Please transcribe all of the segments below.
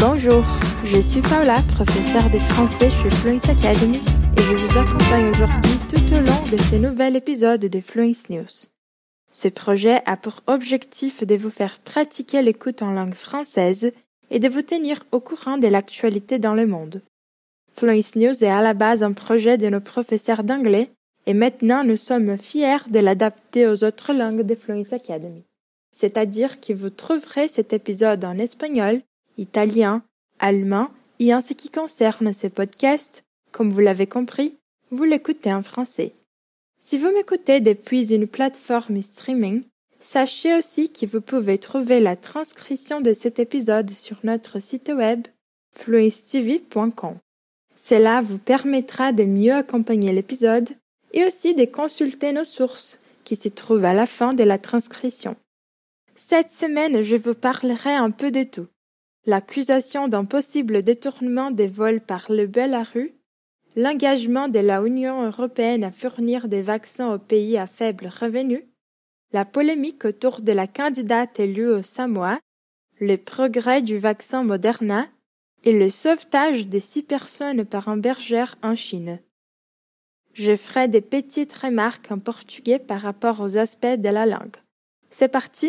Bonjour, je suis Paula, professeure de français chez Fluence Academy et je vous accompagne aujourd'hui tout au long de ces nouvel épisode de Fluence News. Ce projet a pour objectif de vous faire pratiquer l'écoute en langue française et de vous tenir au courant de l'actualité dans le monde. Fluence News est à la base un projet de nos professeurs d'anglais et maintenant nous sommes fiers de l'adapter aux autres langues de Fluence Academy. C'est-à-dire que vous trouverez cet épisode en espagnol, italien, allemand et en ce qui concerne ces podcasts, comme vous l'avez compris, vous l'écoutez en français. Si vous m'écoutez depuis une plateforme streaming, sachez aussi que vous pouvez trouver la transcription de cet épisode sur notre site web fluencetv.com. Cela vous permettra de mieux accompagner l'épisode et aussi de consulter nos sources qui se trouvent à la fin de la transcription. Cette semaine, je vous parlerai un peu de tout. L'accusation d'un possible détournement des vols par le Bélarus, l'engagement de la Union européenne à fournir des vaccins aux pays à faible revenu, la polémique autour de la candidate élue au Samoa, le progrès du vaccin Moderna et le sauvetage de 6 personnes par un bergère en Chine. Je ferai des petites remarques en portugais par rapport aux aspects de la langue. C'est parti!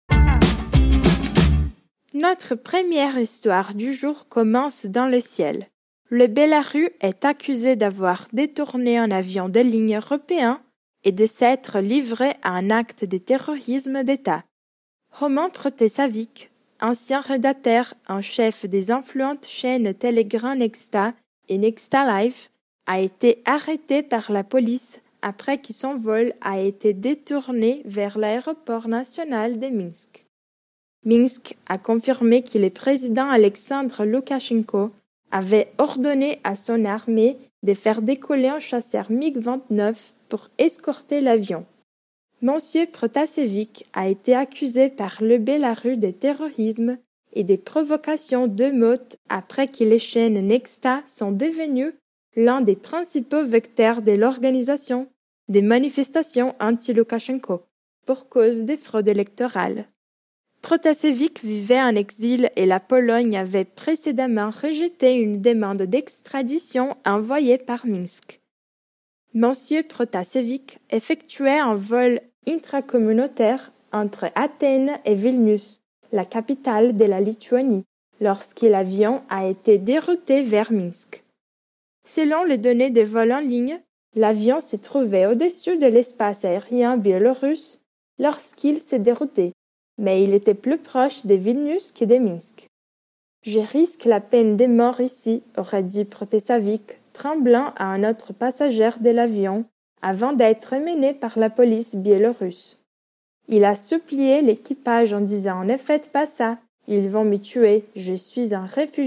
Notre première histoire du jour commence dans le ciel. Le Bélarus est accusé d'avoir détourné un avion de ligne européen et de s'être livré à un acte de terrorisme d'État. Roman Protasevich, ancien rédacteur en chef des influentes chaînes Telegram Nexta et Nexta Live, a été arrêté par la police après que son vol a été détourné vers l'aéroport national de Minsk. Minsk a confirmé que le président Alexandre Loukachenko avait ordonné à son armée de faire décoller un chasseur MiG-29 pour escorter l'avion. Monsieur Protasevich a été accusé par le Bélarus de terrorisme et des provocations d'émeutes après que les chaînes Nexta sont devenues l'un des principaux vecteurs de l'organisation des manifestations anti-Loukachenko pour cause des fraudes électorales. Protasevich vivait en exil et la Pologne avait précédemment rejeté une demande d'extradition envoyée par Minsk. Monsieur Protasevich effectuait un vol intracommunautaire entre Athènes et Vilnius, la capitale de la Lituanie, lorsque l'avion a été dérouté vers Minsk. Selon les données des vols en ligne, l'avion se trouvait au-dessus de l'espace aérien biélorusse lorsqu'il s'est dérouté, mais il était plus proche de Vilnius que de Minsk. « Je risque la peine de mort ici », aurait dit Protasevich, tremblant à un autre passager de l'avion avant d'être mené par la police biélorusse. Il a supplié l'équipage en disant « Ne faites pas ça, ils vont me tuer, je suis un réfugié ».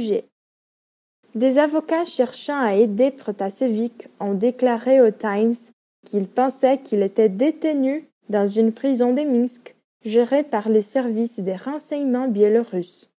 Des avocats cherchant à aider Protasevich ont déclaré au Times qu'ils pensaient qu'il était détenu dans une prison de Minsk gérée par les services des renseignements biélorusses.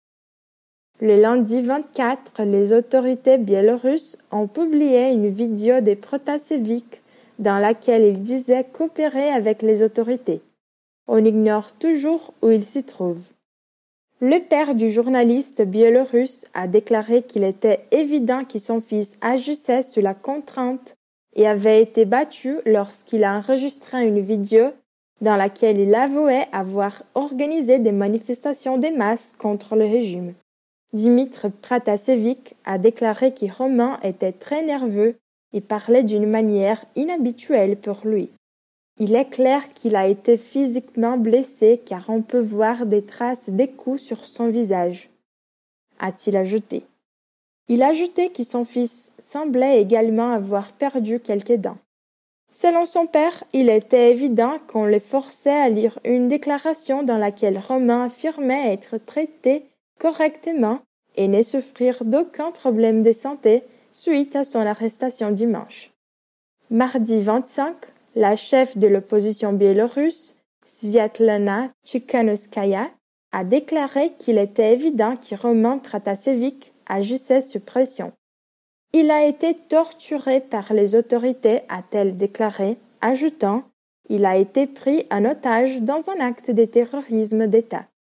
Le lundi 24, les autorités biélorusses ont publié une vidéo de Protasevich dans laquelle il disait coopérer avec les autorités. On ignore toujours où il s'y trouve. Le père du journaliste biélorusse a déclaré qu'il était évident que son fils agissait sous la contrainte et avait été battu lorsqu'il a enregistré une vidéo dans laquelle il avouait avoir organisé des manifestations de masse contre le régime. Dimitri Protasevich a déclaré que Roman était très nerveux et parlait d'une manière inhabituelle pour lui. Il est clair qu'il a été physiquement blessé car on peut voir des traces des coups sur son visage, a-t-il ajouté. Il a ajouté que son fils semblait également avoir perdu quelques dents. Selon son père, il était évident qu'on le forçait à lire une déclaration dans laquelle Roman affirmait être traité correctement et ne souffrir d'aucun problème de santé suite à son arrestation dimanche. Mardi 25, la chef de l'opposition biélorusse, Sviatlana Tsikhanouskaya, a déclaré qu'il était évident que Roman Protasevich agissait sous pression. Il a été torturé par les autorités, a-t-elle déclaré, ajoutant « Il a été pris en otage dans un acte de terrorisme d'État ».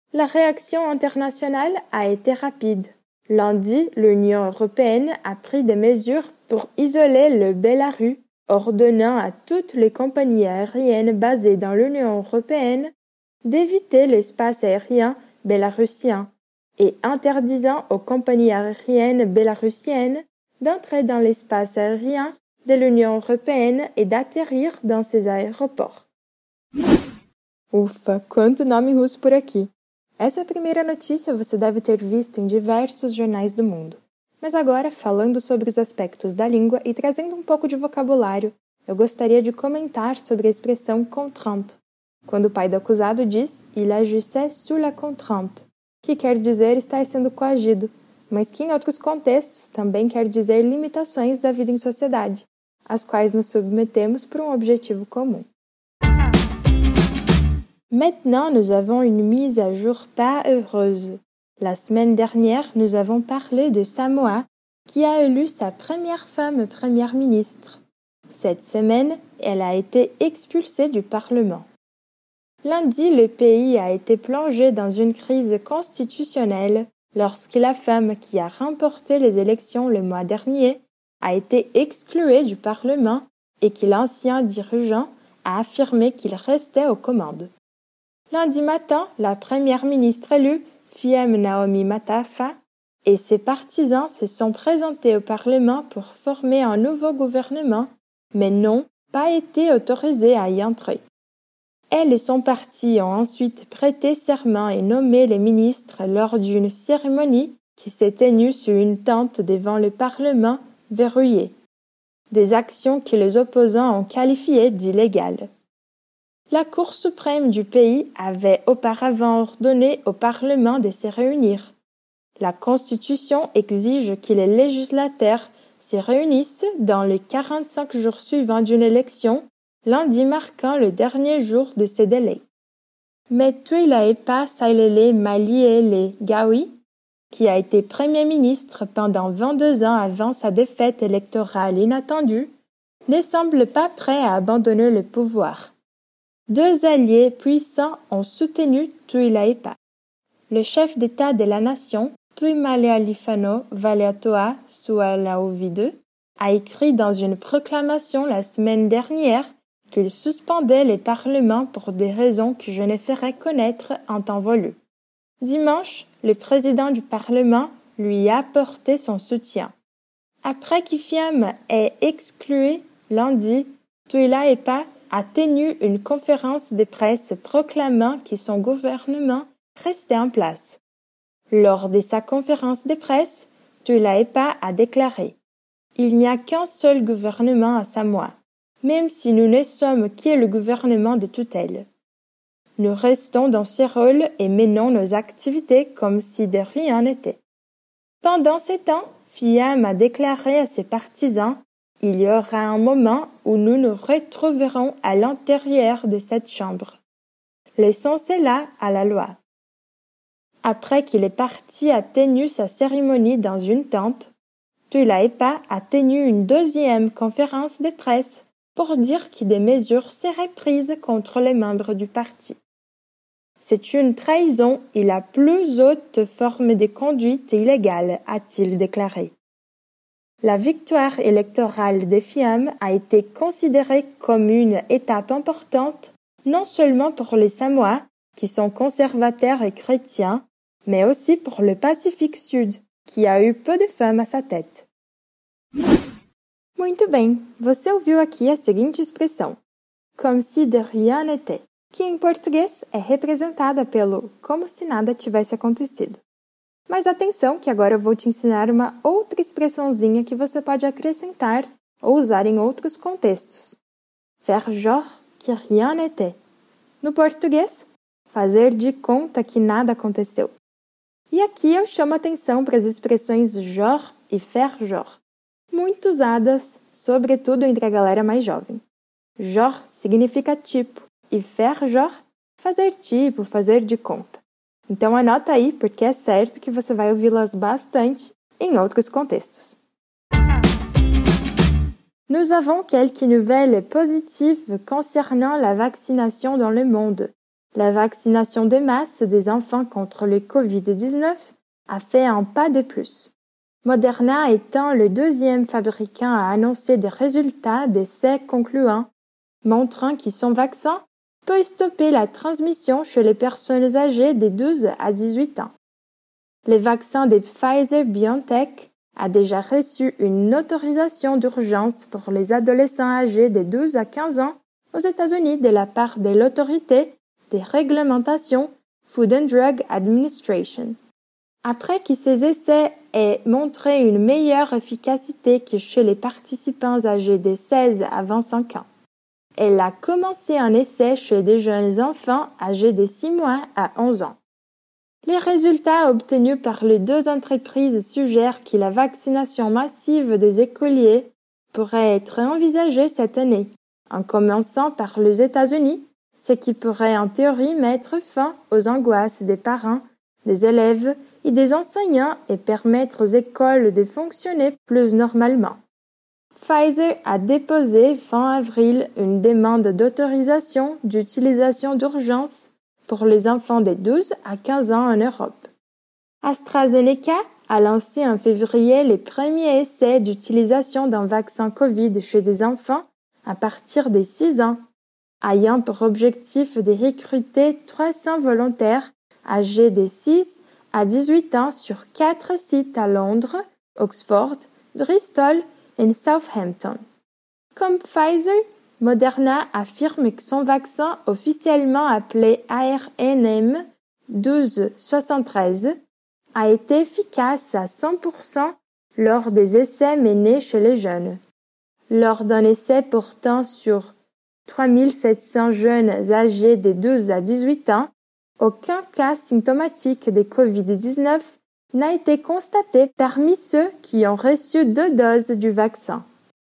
La réaction internationale a été rapide. Lundi, l'Union européenne a pris des mesures pour isoler le Bélarus, ordonnant à toutes les compagnies aériennes basées dans l'Union européenne d'éviter l'espace aérien bélarussien et interdisant aux compagnies aériennes bélarussiennes d'entrer dans l'espace aérien de l'União Europeana e d'atterrir dans ses aeroportos. Ufa, quanto nome russo por aqui! Essa primeira notícia você deve ter visto em diversos jornais do mundo. Mas agora, falando sobre os aspectos da língua e trazendo um pouco de vocabulário, eu gostaria de comentar sobre a expressão contrainte, quando o pai do acusado diz « il agissait sous la contrainte», que quer dizer estar sendo coagido, mas que em outros contextos também quer dizer limitações da vida em sociedade, às quais nos submetemos por um objetivo comum. Maintenant, nous avons une mise à jour pas heureuse. La semaine dernière, nous avons parlé de Samoa, qui a élu sa première femme première ministre. Cette semaine, elle a été expulsée du Parlement. Lundi, le pays a été plongé dans une crise constitutionnelle lorsque la femme qui a remporté les élections le mois dernier a été excluée du Parlement et que l'ancien dirigeant a affirmé qu'il restait aux commandes. Lundi matin, la première ministre élue, Phiem Naomi Matafa, et ses partisans se sont présentés au Parlement pour former un nouveau gouvernement, mais n'ont pas été autorisés à y entrer. Elle et son parti ont ensuite prêté serment et nommé les ministres lors d'une cérémonie qui s'est tenue sous une tente devant le Parlement verrouillé. Des actions que les opposants ont qualifiées d'illégales. La Cour suprême du pays avait auparavant ordonné au Parlement de se réunir. La Constitution exige que les législateurs se réunissent dans les 45 jours suivants d'une élection, lundi marquant le dernier jour de ce délai. Mais Tuilaepa Sailele Maliele Gawi, qui a été Premier ministre pendant 22 ans avant sa défaite électorale inattendue, ne semble pas prêt à abandonner le pouvoir. Deux alliés puissants ont soutenu Tuilaepa. Le chef d'État de la nation, Tuimalealifano Valeatoa Sualaovidu, a écrit dans une proclamation la semaine dernière qu'il suspendait les parlements pour des raisons que je ne ferai connaître en temps voulu. Dimanche, le président du Parlement lui a apporté son soutien. Après qu'Phiem ait exclu lundi, Tuilaepa a tenu une conférence de presse proclamant que son gouvernement restait en place. Lors de sa conférence de presse, Tuilaepa a déclaré « Il n'y a qu'un seul gouvernement à Samoa, même si nous ne sommes que le gouvernement de tutelle. Nous restons dans ce rôle et menons nos activités comme si de rien n'était. » Pendant ce temps, Phiem a déclaré à ses partisans « Il y aura un moment où nous nous retrouverons à l'intérieur de cette chambre. Laissons cela à la loi. » Après qu'il est parti a tenu sa cérémonie dans une tente, Tuilaepa a tenu une deuxième conférence de presse pour dire que des mesures seraient prises contre les membres du parti. C'est une trahison et la plus haute forme de conduite illégale, a-t-il déclaré. La victoire électorale de Phiem a été considérée comme une étape importante, non seulement pour les Samoa, qui sont conservateurs et chrétiens, mais aussi pour le Pacifique Sud, qui a eu peu de femmes à sa tête. Muito bem, você ouviu aqui a seguinte expressão, comme si de rien n'était, que em português é representada pelo como se nada tivesse acontecido. Mas atenção que agora eu vou te ensinar uma outra expressãozinha que você pode acrescentar ou usar em outros contextos. Faire genre que rien n'était. No português, fazer de conta que nada aconteceu. E aqui eu chamo atenção para as expressões genre e faire genre, muito usadas, sobretudo entre a galera mais jovem. Genre significa tipo e faire genre, fazer tipo, fazer de conta. Então anota aí, porque é certo que você vai ouvi-las bastante em outros contextos. Nous avons quelques nouvelles positives concernant la vaccination dans le monde. La vaccination de masse des enfants contre le Covid-19 a fait un pas de plus. Moderna étant le deuxième fabricant à annoncer des résultats d'essais concluants, montrant que son vaccin peut stopper la transmission chez les personnes âgées de 12 à 18 ans. Le vaccin de Pfizer-BioNTech a déjà reçu une autorisation d'urgence pour les adolescents âgés de 12 à 15 ans aux États-Unis de la part de l'autorité de réglementation Food and Drug Administration. Après que ces essais aient montré une meilleure efficacité que chez les participants âgés de 16 à 25 ans, elle a commencé un essai chez des jeunes enfants âgés de 6 mois à 11 ans. Les résultats obtenus par les deux entreprises suggèrent que la vaccination massive des écoliers pourrait être envisagée cette année, en commençant par les États-Unis, ce qui pourrait en théorie mettre fin aux angoisses des parents, des élèves et des enseignants et permettre aux écoles de fonctionner plus normalement. Pfizer a déposé fin avril une demande d'autorisation d'utilisation d'urgence pour les enfants de 12 à 15 ans en Europe. AstraZeneca a lancé en février les premiers essais d'utilisation d'un vaccin COVID chez des enfants à partir de 6 ans, ayant pour objectif de recruter 300 volontaires âgés de 6 à 18 ans sur 4 sites à Londres, Oxford, Bristol et Southampton. Comme Pfizer, Moderna affirme que son vaccin officiellement appelé ARNM 1273 a été efficace à 100% lors des essais menés chez les jeunes. Lors d'un essai portant sur 3700 jeunes âgés de 12 à 18 ans, aucun cas symptomatique de COVID-19 n'a été constaté parmi ceux qui ont reçu 2 doses du vaccin.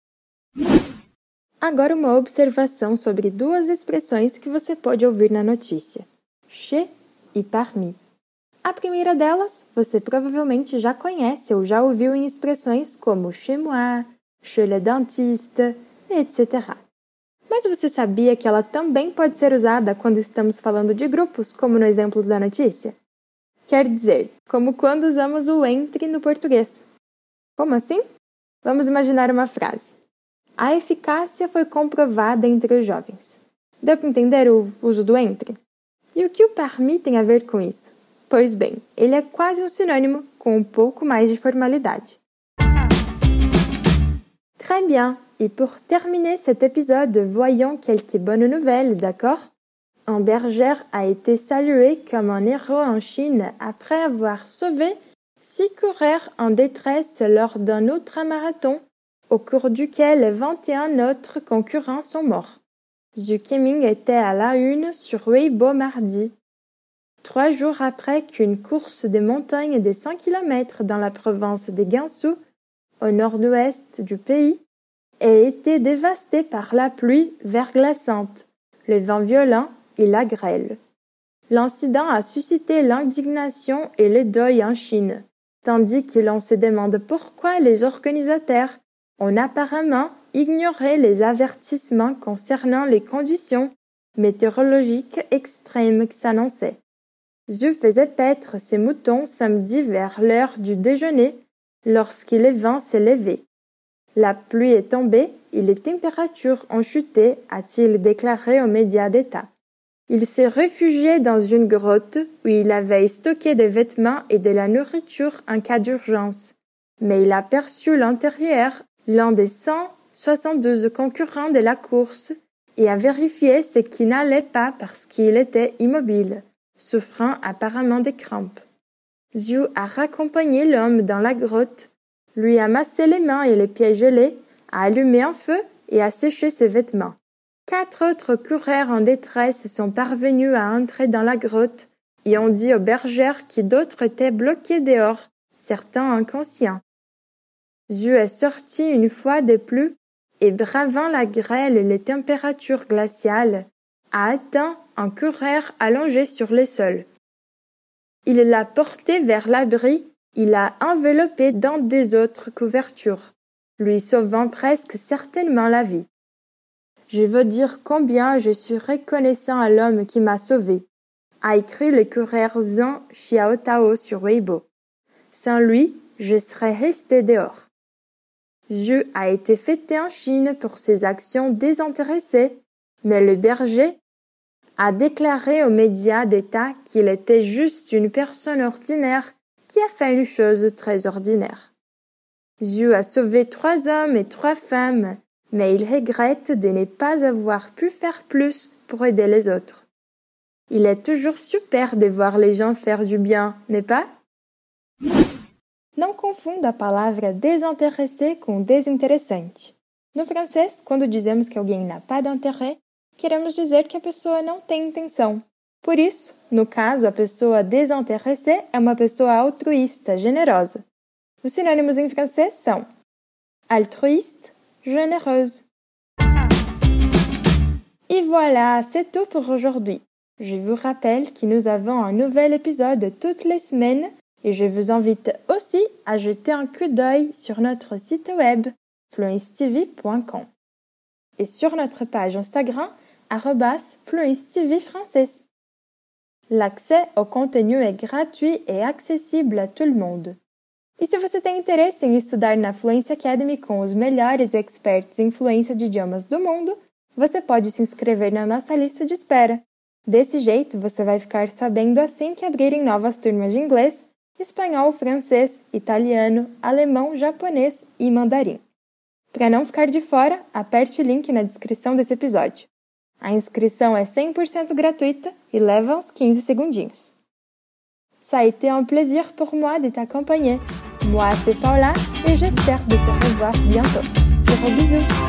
Agora uma observação sobre 2 expressões que você pode ouvir na notícia: chez e parmi. A primeira delas, você provavelmente já conhece ou já ouviu em expressões como chez moi, chez le dentiste, etc. Mas você sabia que ela também pode ser usada quando estamos falando de grupos, como no exemplo da notícia? Quer dizer, como quando usamos o entre no português. Como assim? Vamos imaginar uma frase. A eficácia foi comprovada entre os jovens. Deu para entender o uso do entre? E o que o parmi tem a ver com isso? Pois bem, ele é quase um sinônimo com um pouco mais de formalidade. Très bien. Et pour terminer cet épisode, voyons quelques bonnes nouvelles, d'accord? Un berger a été salué comme un héros en Chine après avoir sauvé 6 coureurs en détresse lors d'un ultramarathon au cours duquel 21 autres concurrents sont morts. Zhu Keming était à la une sur Weibo mardi, 3 jours après qu'une course de montagne de 100 km dans la province de Gansu, au nord-ouest du pays, ait été dévastée par la pluie verglaçante, le vent violent et la grêle. L'incident a suscité l'indignation et le deuil en Chine, tandis que l'on se demande pourquoi les organisateurs ont apparemment ignoré les avertissements concernant les conditions météorologiques extrêmes qui s'annonçaient. Zhu faisait paître ses moutons samedi vers l'heure du déjeuner lorsque le vent s'est levé. La pluie est tombée et les températures ont chuté, a-t-il déclaré aux médias d'État. Il s'est réfugié dans une grotte où il avait stocké des vêtements et de la nourriture en cas d'urgence. Mais il a aperçu l'intérieur, l'un des 172 concurrents de la course, et a vérifié ce qui n'allait pas parce qu'il était immobile, souffrant apparemment de crampes. Zhu a raccompagné l'homme dans la grotte, lui a massé les mains et les pieds gelés, a allumé un feu et a séché ses vêtements. 4 autres coureurs en détresse sont parvenus à entrer dans la grotte et ont dit aux bergères que d'autres étaient bloqués dehors, certains inconscients. Zhu est sorti une fois de plus et, bravant la grêle et les températures glaciales, a atteint un coureur allongé sur le sol. Il l'a porté vers l'abri, il l'a enveloppé dans des autres couvertures, lui sauvant presque certainement la vie. Je veux dire combien je suis reconnaissant à l'homme qui m'a sauvé, a écrit le coureur Zhang Xiaotao sur Weibo. Sans lui, je serais resté dehors. Zhu a été fêté en Chine pour ses actions désintéressées, mais le berger a déclaré aux médias d'État qu'il était juste une personne ordinaire qui a fait une chose très ordinaire. Zhu a sauvé 3 hommes et 3 femmes, mais il regrette de ne pas avoir pu faire plus pour aider les autres. Il est toujours super de voir les gens faire du bien, n'est-ce pas? Não confunda a palavra desinteressé com desinteressante. No francês, quando dizemos que alguém n'a pas d'intérêt, queremos dizer que a pessoa não tem intenção. Por isso, no caso, a pessoa désintéressée é uma pessoa altruísta, generosa. Os sinônimos em francês são altruiste, généreuse. Et voilà, c'est tout pour aujourd'hui. Je vous rappelle que nous avons un nouvel épisode toutes les semaines et je vous invite aussi à jeter un coup d'œil sur notre site web fluencetv.com et sur notre page Instagram @fluencetv français. L'accès au contenu é gratuit et accessible a tout le monde. E se você tem interesse em estudar na Fluency Academy com os melhores experts em fluência de idiomas do mundo, você pode se inscrever na nossa lista de espera. Desse jeito, você vai ficar sabendo assim que abrirem novas turmas de inglês, espanhol, francês, italiano, alemão, japonês e mandarim. Para não ficar de fora, aperte o link na descrição desse episódio. A inscrição é 100% gratuita et leva uns 15 segundinhos. Ça a été un plaisir pour moi de t'accompagner. Moi, c'est Paula et j'espère de te revoir bientôt. Gros bisous!